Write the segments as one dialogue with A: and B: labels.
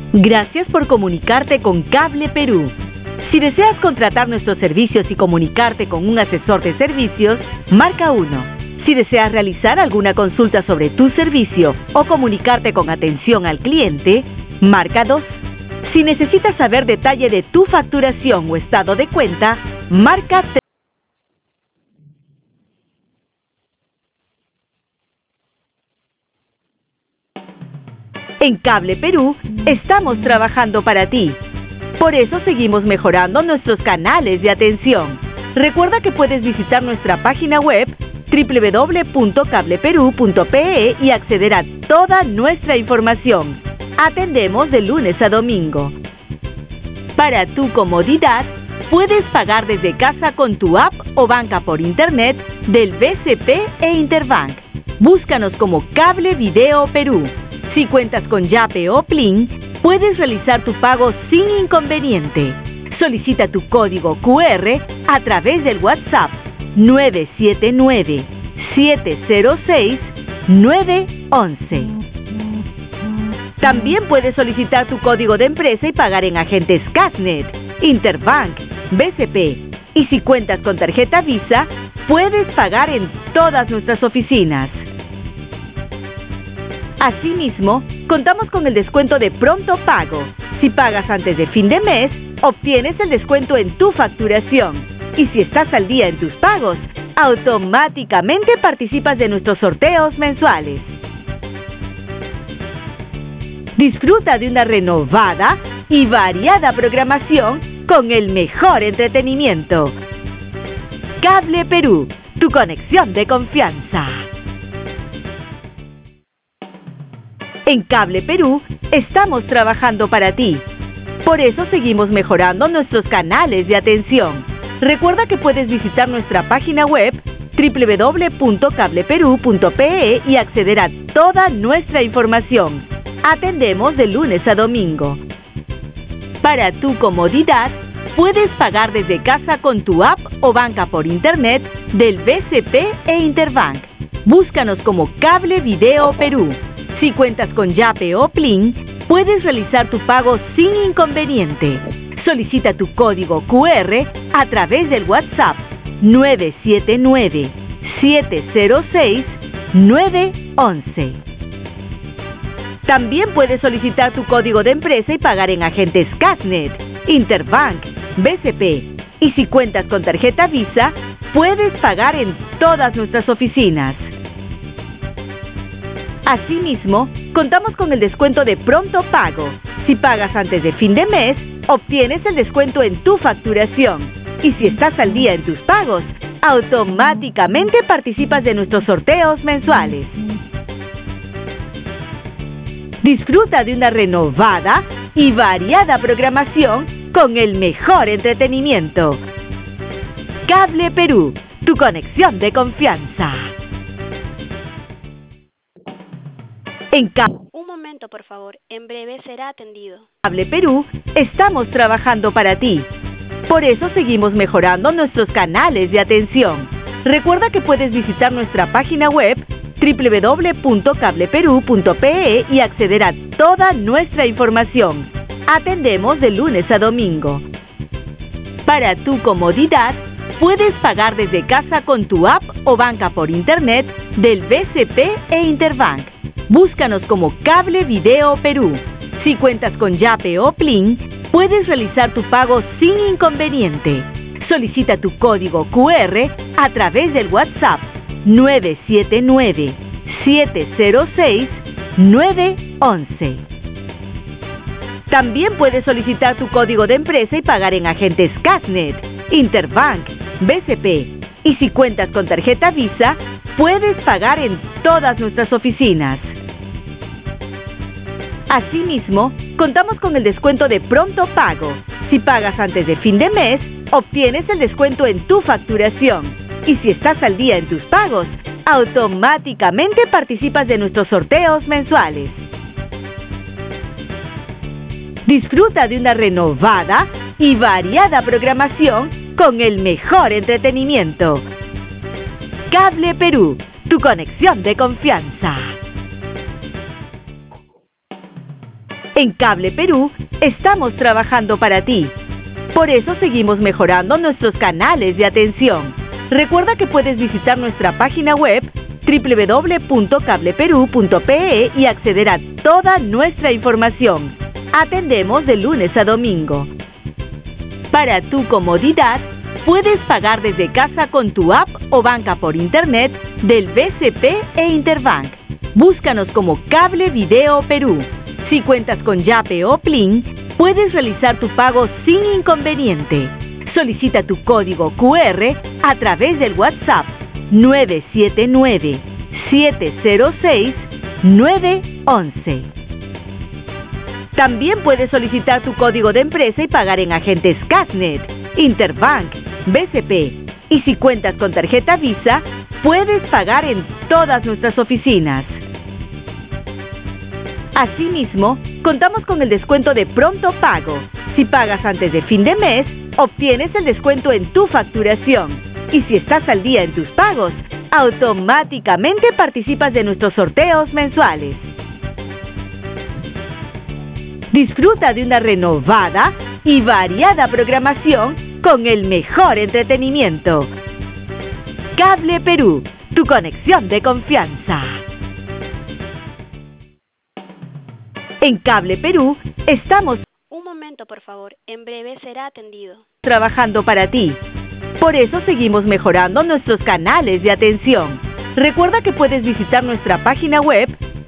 A: Gracias por comunicarte con Cable Perú. Si deseas contratar nuestros servicios y comunicarte con un asesor de servicios, marca 1. Si deseas realizar alguna consulta sobre tu servicio o comunicarte con atención al cliente, marca 2. Si necesitas saber detalle de tu facturación o estado de cuenta, marca 3. En Cable Perú, estamos trabajando para ti. Por eso seguimos mejorando nuestros canales de atención. Recuerda que puedes visitar nuestra página web www.cableperu.pe y acceder a toda nuestra información. Atendemos de lunes a domingo. Para tu comodidad, puedes pagar desde casa con tu app o banca por internet del BCP e Interbank. Búscanos como Cable Video Perú. Si cuentas con Yape o Plin, puedes realizar tu pago sin inconveniente. Solicita tu código QR a través del WhatsApp 979-706-911. También puedes solicitar tu código de empresa y pagar en agentes Casnet, Interbank, BCP. Y si cuentas con tarjeta Visa, puedes pagar en todas nuestras oficinas. Asimismo, contamos con el descuento de pronto pago. Si pagas antes de fin de mes, obtienes el descuento en tu facturación. Y si estás al día en tus pagos, automáticamente participas de nuestros sorteos mensuales. Disfruta de una renovada y variada programación con el mejor entretenimiento. Cable Perú, tu conexión de confianza. En Cable Perú, estamos trabajando para ti. Por eso seguimos mejorando nuestros canales de atención. Recuerda que puedes visitar nuestra página web www.cableperu.pe y acceder a toda nuestra información. Atendemos de lunes a domingo. Para tu comodidad, puedes pagar desde casa con tu app o banca por internet del BCP e Interbank. Búscanos como Cable Video Perú. Si cuentas con Yape o Plin, puedes realizar tu pago sin inconveniente. Solicita tu código QR a través del WhatsApp 979-706-911. También puedes solicitar tu código de empresa y pagar en agentes Casnet, Interbank, BCP. Y si cuentas con tarjeta Visa, puedes pagar en todas nuestras oficinas. Asimismo, contamos con el descuento de pronto pago. Si pagas antes de fin de mes, obtienes el descuento en tu facturación. Y si estás al día en tus pagos, automáticamente participas de nuestros sorteos mensuales. Disfruta de una renovada y variada programación con el mejor entretenimiento. Cable Perú, tu conexión de confianza.
B: Un momento, por favor. En breve será atendido.
A: Cable Perú, estamos trabajando para ti. Por eso seguimos mejorando nuestros canales de atención. Recuerda que puedes visitar nuestra página web www.cableperu.pe y acceder a toda nuestra información. Atendemos de lunes a domingo. Para tu comodidad, puedes pagar desde casa con tu app o banca por internet del BCP e Interbank. Búscanos como Cable Video Perú. Si cuentas con Yape o Plin, puedes realizar tu pago sin inconveniente. Solicita tu código QR a través del WhatsApp 979-706-911. También puedes solicitar tu código de empresa y pagar en agentes Casnet, Interbank, BCP. Y si cuentas con tarjeta Visa, puedes pagar en todas nuestras oficinas. Asimismo, contamos con el descuento de pronto pago. Si pagas antes de fin de mes, obtienes el descuento en tu facturación. Y si estás al día en tus pagos, automáticamente participas de nuestros sorteos mensuales. Disfruta de una renovada y variada programación con el mejor entretenimiento. Cable Perú, tu conexión de confianza. En Cable Perú estamos trabajando para ti. Por eso seguimos mejorando nuestros canales de atención. Recuerda que puedes visitar nuestra página web www.cableperú.pe y acceder a toda nuestra información. Atendemos de lunes a domingo. Para tu comodidad, puedes pagar desde casa con tu app o banca por internet del BCP e Interbank. Búscanos como Cable Video Perú. Si cuentas con Yape o Plin, puedes realizar tu pago sin inconveniente. Solicita tu código QR a través del WhatsApp 979-706-911. También puedes solicitar tu código de empresa y pagar en agentes Casnet, Interbank, BCP. Y si cuentas con tarjeta Visa, puedes pagar en todas nuestras oficinas. Asimismo, contamos con el descuento de pronto pago. Si pagas antes de fin de mes, obtienes el descuento en tu facturación. Y si estás al día en tus pagos, automáticamente participas de nuestros sorteos mensuales. Disfruta de una renovada y variada programación con el mejor entretenimiento. Cable Perú, tu conexión de confianza. En Cable Perú estamos
B: Un momento, por favor. En breve será atendido.
A: trabajando para ti. Por eso seguimos mejorando nuestros canales de atención. Recuerda que puedes visitar nuestra página web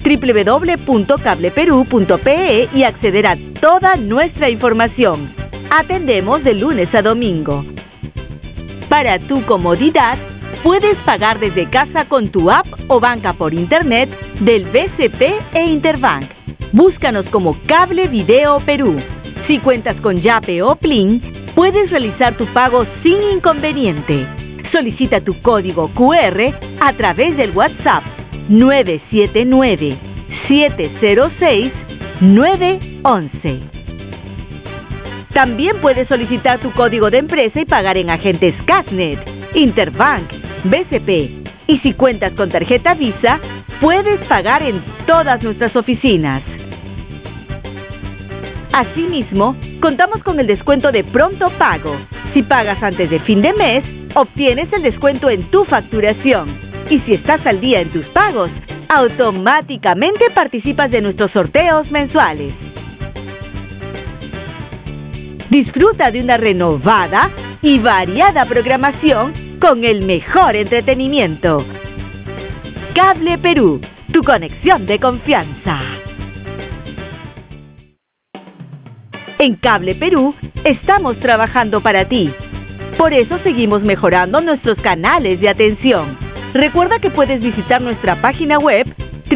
A: www.cableperú.pe y acceder a toda nuestra información. Atendemos de lunes a domingo. Para tu comodidad, puedes pagar desde casa con tu app o banca por internet del BCP e Interbank. Búscanos como Cable Video Perú. Si cuentas con Yape o Plin, puedes realizar tu pago sin inconveniente. Solicita tu código QR a través del WhatsApp 979-706-911. También puedes solicitar tu código de empresa y pagar en agentes Casnet, Interbank, BCP. Y si cuentas con tarjeta Visa, puedes pagar en todas nuestras oficinas. Asimismo, contamos con el descuento de pronto pago. Si pagas antes de fin de mes, obtienes el descuento en tu facturación. Y si estás al día en tus pagos, automáticamente participas de nuestros sorteos mensuales. Disfruta de una renovada y variada programación con el mejor entretenimiento. Cable Perú, tu conexión de confianza. En Cable Perú estamos trabajando para ti. Por eso seguimos mejorando nuestros canales de atención. Recuerda que puedes visitar nuestra página web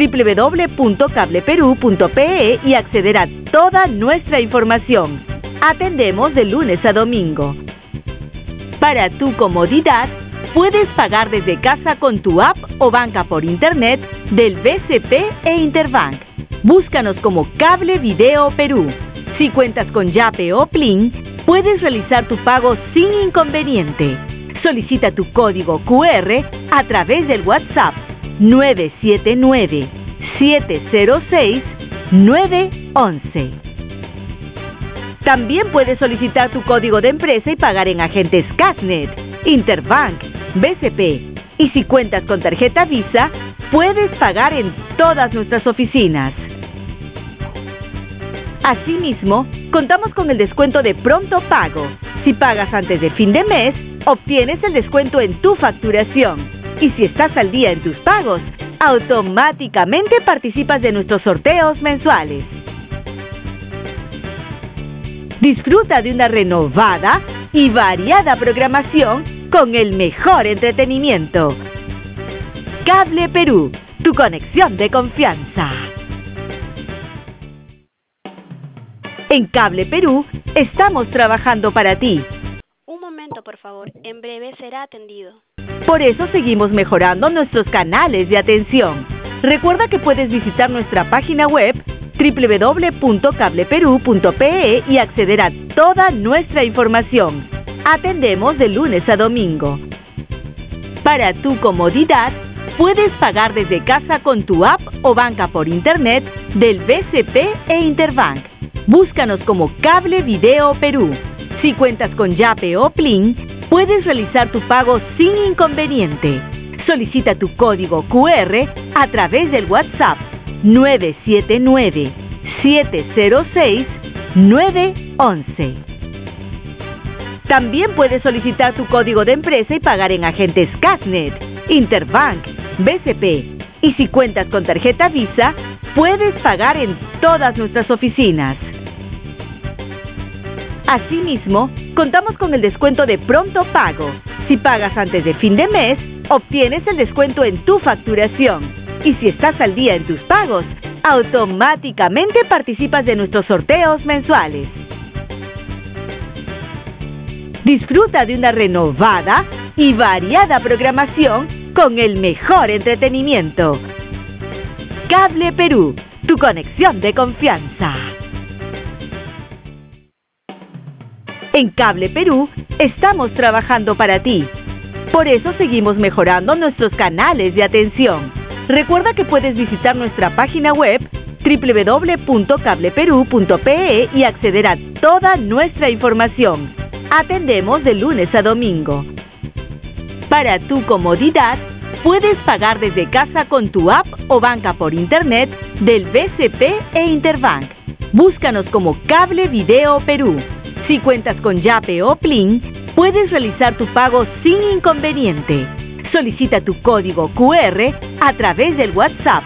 A: www.cableperú.pe y acceder a toda nuestra información. Atendemos de lunes a domingo. Para tu comodidad, puedes pagar desde casa con tu app o banca por internet del BCP e Interbank. Búscanos como Cable Video Perú. Si cuentas con Yape o Plin, puedes realizar tu pago sin inconveniente. Solicita tu código QR a través del WhatsApp 979-706-911. También puedes solicitar tu código de empresa y pagar en agentes Casnet, Interbank, BCP. Y si cuentas con tarjeta Visa, puedes pagar en todas nuestras oficinas. Asimismo, contamos con el descuento de pronto pago. Si pagas antes de fin de mes, obtienes el descuento en tu facturación. Y si estás al día en tus pagos, automáticamente participas de nuestros sorteos mensuales. Disfruta de una renovada y variada programación con el mejor entretenimiento. Cable Perú, tu conexión de confianza. En Cable Perú estamos trabajando para ti.
B: Un momento, por favor. En breve será atendido.
A: Por eso seguimos mejorando nuestros canales de atención. Recuerda que puedes visitar nuestra página web www.cableperú.pe y acceder a toda nuestra información. Atendemos de lunes a domingo. Para tu comodidad, puedes pagar desde casa con tu app o banca por internet del BCP e Interbank. Búscanos como Cable Video Perú. Si cuentas con Yape o Plin, puedes realizar tu pago sin inconveniente. Solicita tu código QR a través del WhatsApp 979-706-911. También puedes solicitar tu código de empresa y pagar en agentes Casnet, Interbank, BCP. Y si cuentas con tarjeta Visa, puedes pagar en todas nuestras oficinas. Asimismo, contamos con el descuento de Pronto Pago. Si pagas antes de fin de mes, obtienes el descuento en tu facturación. Y si estás al día en tus pagos, automáticamente participas de nuestros sorteos mensuales. Disfruta de una renovada y variada programación con el mejor entretenimiento. Cable Perú, tu conexión de confianza. En Cable Perú estamos trabajando para ti. Por eso seguimos mejorando nuestros canales de atención. Recuerda que puedes visitar nuestra página web www.cableperú.pe y acceder a toda nuestra información. Atendemos de lunes a domingo. Para tu comodidad, puedes pagar desde casa con tu app o banca por internet del BCP e Interbank. Búscanos como Cable Video Perú. Si cuentas con Yape o Plin, puedes realizar tu pago sin inconveniente. Solicita tu código QR a través del WhatsApp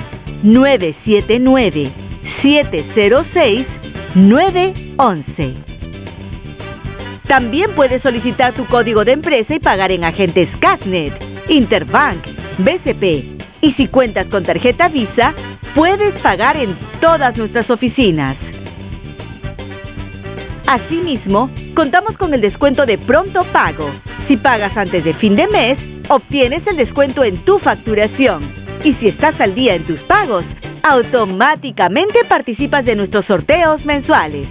A: 979-706-911. También puedes solicitar tu código de empresa y pagar en agentes Casnet, Interbank, BCP. Y si cuentas con tarjeta Visa, puedes pagar en todas nuestras oficinas. Asimismo, contamos con el descuento de Pronto Pago. Si pagas antes de fin de mes, obtienes el descuento en tu facturación. Y si estás al día en tus pagos, automáticamente participas de nuestros sorteos mensuales.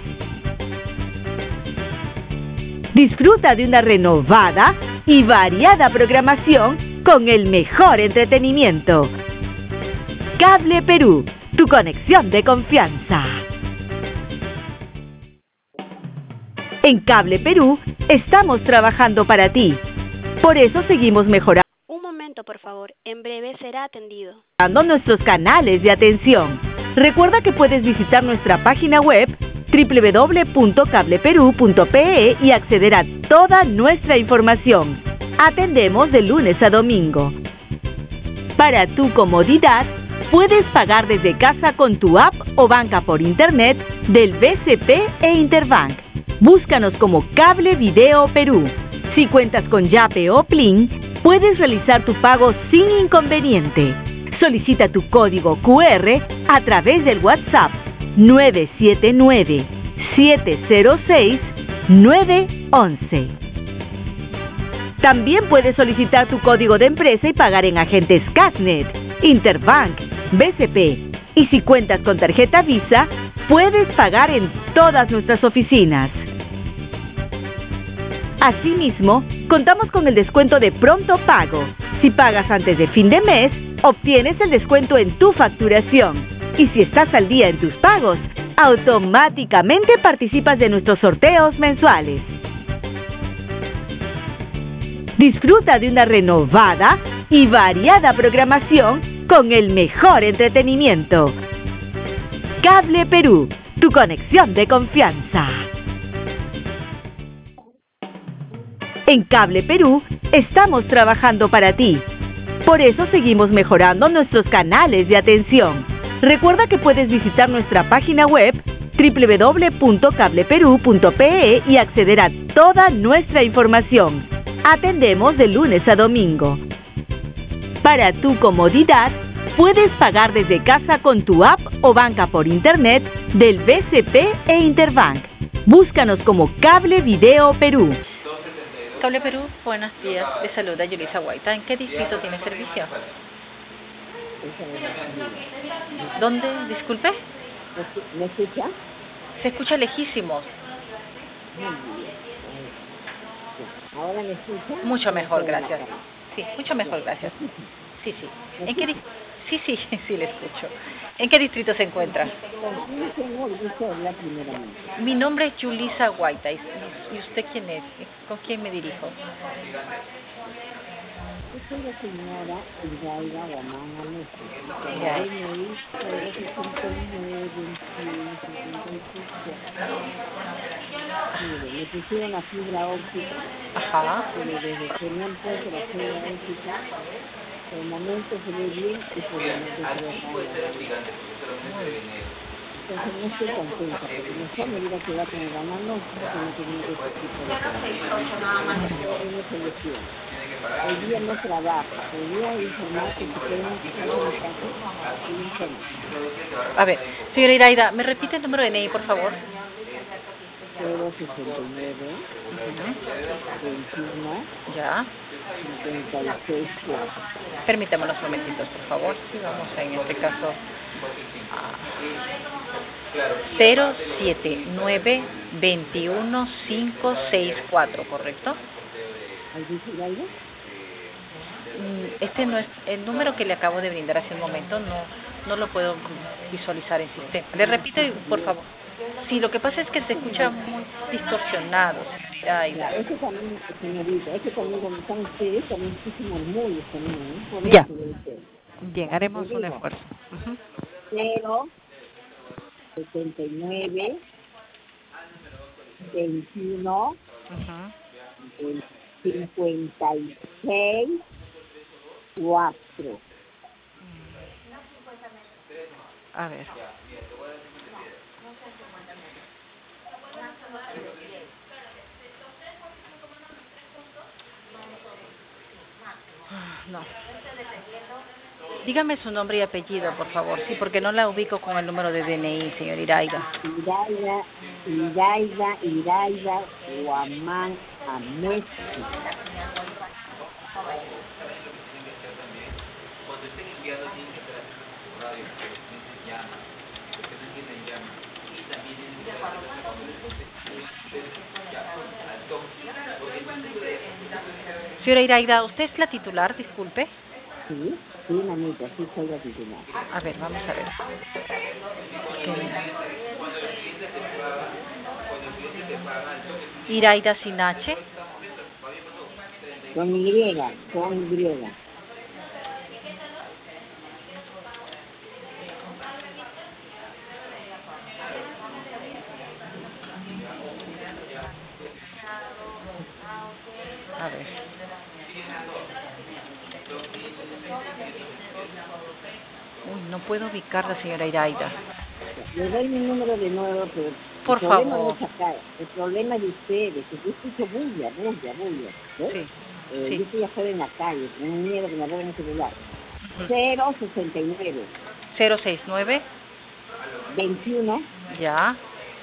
A: Disfruta de una renovada y variada programación con el mejor entretenimiento. Cable Perú, tu conexión de confianza. En Cable Perú estamos trabajando para ti. Por eso seguimos mejorando.
B: Un momento, por favor. En breve será atendido.
A: Nuestros canales de atención. Recuerda que puedes visitar nuestra página web www.cableperú.pe y acceder a toda nuestra información. Atendemos de lunes a domingo. Para tu comodidad, puedes pagar desde casa con tu app o banca por internet del BCP e Interbank. Búscanos como Cable Video Perú. Si cuentas con Yape o Plin, puedes realizar tu pago sin inconveniente. Solicita tu código QR a través del WhatsApp 979-706-911. También puedes solicitar tu código de empresa y pagar en agentes Casnet, Interbank, BCP. Y si cuentas con tarjeta Visa, puedes pagar en todas nuestras oficinas. Asimismo, contamos con el descuento de Pronto Pago. Si pagas antes de fin de mes, obtienes el descuento en tu facturación. Y si estás al día en tus pagos, automáticamente participas de nuestros sorteos mensuales. Disfruta de una renovada y variada programación con el mejor entretenimiento. Cable Perú, tu conexión de confianza. En Cable Perú estamos trabajando para ti. Por eso seguimos mejorando nuestros canales de atención. Recuerda que puedes visitar nuestra página web www.cableperú.pe y acceder a toda nuestra información. Atendemos de lunes a domingo. Para tu comodidad, puedes pagar desde casa con tu app o banca por internet del BCP e Interbank. Búscanos como Cable Video Perú.
C: Cable Perú, buenos días. Le saluda Yulisa Guaita. ¿En qué distrito tiene servicio? ¿Dónde? Disculpe.
D: ¿Me escucha?
C: Se escucha lejísimos.
D: ¿Ahora me escucha?
C: Mucho mejor, gracias. Sí, mucho mejor, gracias. Sí, sí. ¿En qué sí, sí, sí, le escucho. ¿En qué distrito se encuentra?
D: ¿Con quién tengo el gusto de hablar primeramente?
C: Mi nombre es Yulisa Guaita. ¿Y usted quién es? ¿Con quién me dirijo?
D: Yo soy la señora Hidalga Guamán Alonso. Con
C: Ya.
D: el DNI 069-21-55-4. Mire, me pusieron la fibra óptica,
C: Ajá.
D: pero desde que me han puesto la fibra óptica, por el momento se ve bien y por el momento se ve mal la radio. Entonces no estoy contenta, porque mejor me hubiera quedado con el ganando que no teniendo ese tipo de problemas. Tengo una solución. Hoy día no trabajo, podría informar que si pueden pasar mi caso, y informo.
C: A ver, señora Iraida, ¿me repite el número de DNI, por favor?
D: 069
C: Ujú.
D: 21
C: Ya.
D: 56 4.
C: Permítame unos momentitos, por favor. Sí, vamos en este caso a 079-21564, ¿correcto?
D: ¿Ahí dice Hidalgo?
C: Este no es el número que le acabo de brindar hace un momento, no lo puedo visualizar en sistema. Le repito, por favor. Sí, lo que pasa es que se escucha muy distorsionado, señora Iraida.
D: Ya, eso también, señorita, es que también como están ustedes, también escucho murmullos también, ¿eh? Por
C: Ya.
D: eso debe ser.
C: Bien,
D: Ya, le
C: haremos un
D: digo,
C: esfuerzo. Ujú.
D: 079 21
C: Ujú.
D: 56 4.
C: A ver. No. Dígame su nombre y apellido, por favor. Sí, porque no la ubico con el número de DNI, señor Iraida.
D: Iraida, Guamán, Amesti.
C: Señora Iraida, ¿usted es la titular? Disculpe.
D: Sí, sí, mamita, sí soy la titular.
C: A ver, vamos a ver. Iraida sin H.
D: Con Y, con Y.
C: A ver. Uy, no puedo ubicarla, señora Iraida.
D: Le doy mi número de nuevo, pero
C: Por
D: el problema
C: favor.
D: no es acá, el problema es de ustedes, que yo escucho bulla. ¿Ves?
C: Sí,
D: Yo
C: sí.
D: estoy afuera en la calle, tengo miedo que me roben el celular.
C: Ujú.
D: 069
C: 069.
D: 21
C: Ya.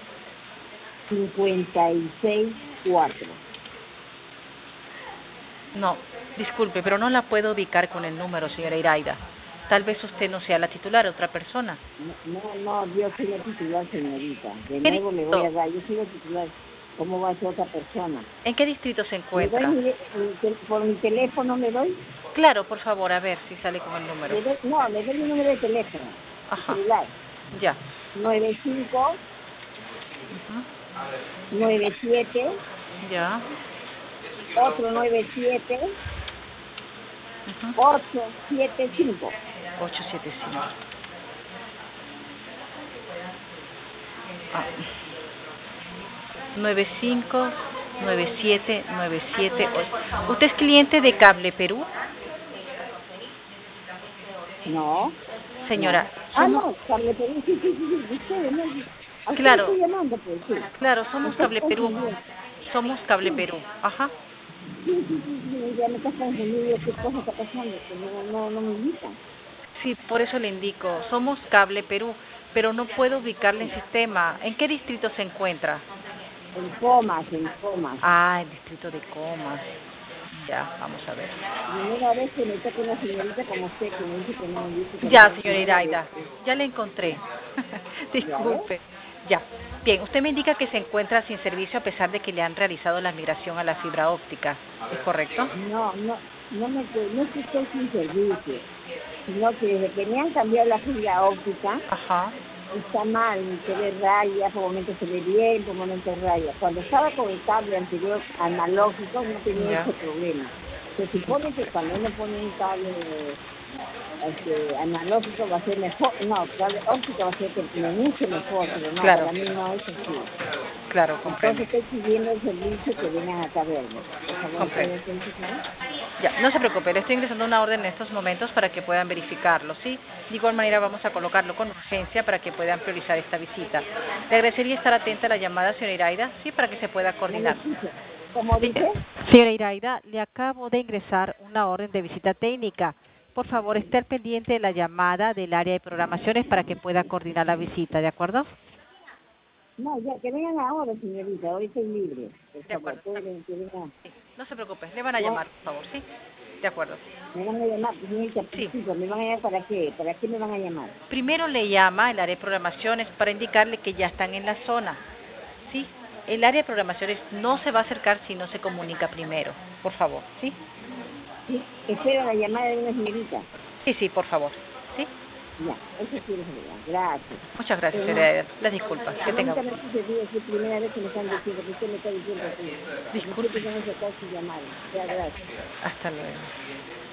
D: 56 4.
C: No, disculpe, pero no la puedo ubicar con el número, señora Iraida. Tal vez usted no sea la titular, otra persona.
D: No, yo soy la titular, señorita. De
C: ¿Qué
D: nuevo le voy a
C: distrito?
D: dar, yo soy la titular. ¿Cómo va a ser otra persona?
C: ¿En qué distrito se
D: ¿Le doy
C: encuentra?
D: por mi teléfono le doy?
C: Claro, por favor, a ver si sale con el número.
D: Le doy mi número de teléfono, el
C: Ajá,
D: celular.
C: ya.
D: 95
C: Ujú.
D: 97
C: Ya.
D: otro 97
C: Ujú.
D: 875.
C: 875. Ah. 95 97 97 8. ¿Usted es cliente de Cable Perú?
D: No.
C: Señora,
D: No, Cable Perú, sí, ustedes, no. A usted
C: claro,
D: estoy llamando, pues, sí.
C: claro, somos
D: Usted
C: Cable
D: está
C: Perú.
D: confundido.
C: Somos Cable Perú. Ajá.
D: Sí, ya me está confundido qué cosa está pasando, que no me invitan.
C: Sí, por eso le indico. Somos Cable Perú, pero no puedo ubicarle en sistema. ¿En qué distrito se encuentra?
D: En comas.
C: Ah, el distrito de Comas. Ya, vamos a ver.
D: Primera vez que me toca una señorita como usted que me dice que no me dice que
C: Ya,
D: no,
C: señora
D: primera vez.
C: Iraida, ya la encontré.
D: ¿Ya ves?
C: Disculpe. Ya. Bien, usted me indica que se encuentra sin servicio a pesar de que le han realizado la migración a la fibra óptica. ¿Es correcto?
D: No, no es que estoy sin servicio, sino que desde que me han cambiado la fibra óptica,
C: Ajá.
D: está mal, se ve rayas, por momentos se ve bien, por momentos rayas. Cuando estaba con el cable anterior analógico no tenía
C: Ya.
D: ese problema. Se supone que cuando uno pone un cable analógico va a ser mejor, no, cable óptico va a ser que me mucho mejor, pero no,
C: Claro.
D: para mí no es así.
C: Claro, comprendo.
D: Entonces estoy pidiendo el servicio que vengan acá a verme. Por favor,
C: Comprendo.
D: ¿puede verificar?
C: Ya, no se preocupe, le estoy ingresando una orden en estos momentos para que puedan verificarlo, ¿sí? De igual manera vamos a colocarlo con urgencia para que puedan priorizar esta visita. Le agradecería estar atenta a la llamada, señora Iraida, ¿sí? Para que se pueda
D: No
C: coordinar.
D: me escucho. ¿Cómo dice?
C: Señora Iraida, le acabo de ingresar una orden de visita técnica. Por favor, esté al pendiente de la llamada del área de programaciones para que pueda coordinar la visita, ¿de acuerdo?
D: No, ya, que vengan ahora, señorita, hoy estoy libre. Por
C: De
D: favor,
C: acuerdo.
D: pueden que vengan.
C: Sí, no se preocupe, le van a
D: No,
C: llamar, por favor, ¿sí? De acuerdo.
D: me van a llamar, señorita,
C: Sí.
D: sí, ¿me van a llamar para qué? ¿Para qué me van a llamar?
C: Primero le llama el área de programaciones para indicarle que ya están en la zona, ¿sí? El área de programaciones no se va a acercar si no se comunica primero, por favor, ¿sí?
D: Sí, espero la llamada de una señorita.
C: Sí, sí, por favor, ¿sí?
D: Ya, eso quiero saber. Gracias.
C: Muchas gracias, señora Eder. Las disculpas, que tenga.
D: Señorita, me sucedió, es la primera vez que me están diciendo, que usted me está diciendo así.
C: Disculpe.
D: Nosotros vamos a sacar su llamada. Ya, gracias.
C: Hasta luego.